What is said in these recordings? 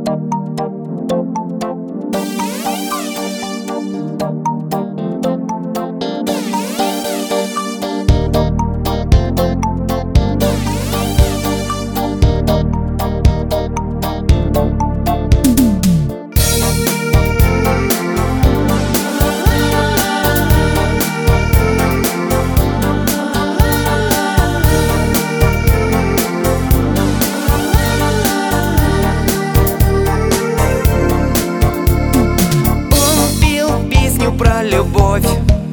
Про любовь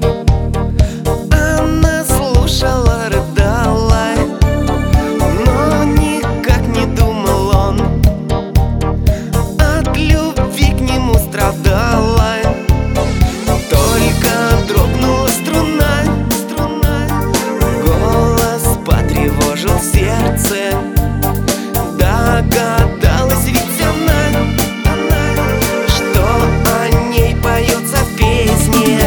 она слушала, рыдала, но никак не думал он, от любви к нему страдала. Только дрогнула струна, голос потревожил сердце. Догадалась ведь она, что о ней поется в песне.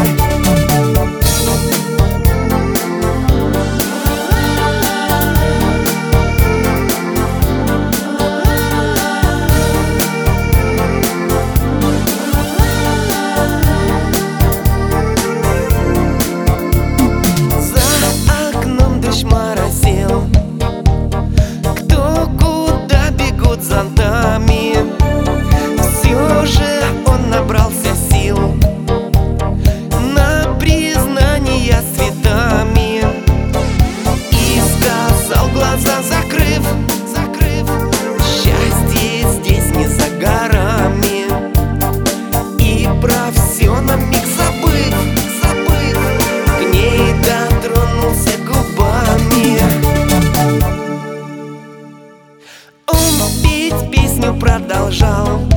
За окном дождь моросил, кто куда бегут зонтами. Все же он набрался сил на признание с цветами и сказал, глаза закрыв, счастье здесь не за горами. И про все на миг забыв, к ней дотронулся губами. Он петь песню продолжал,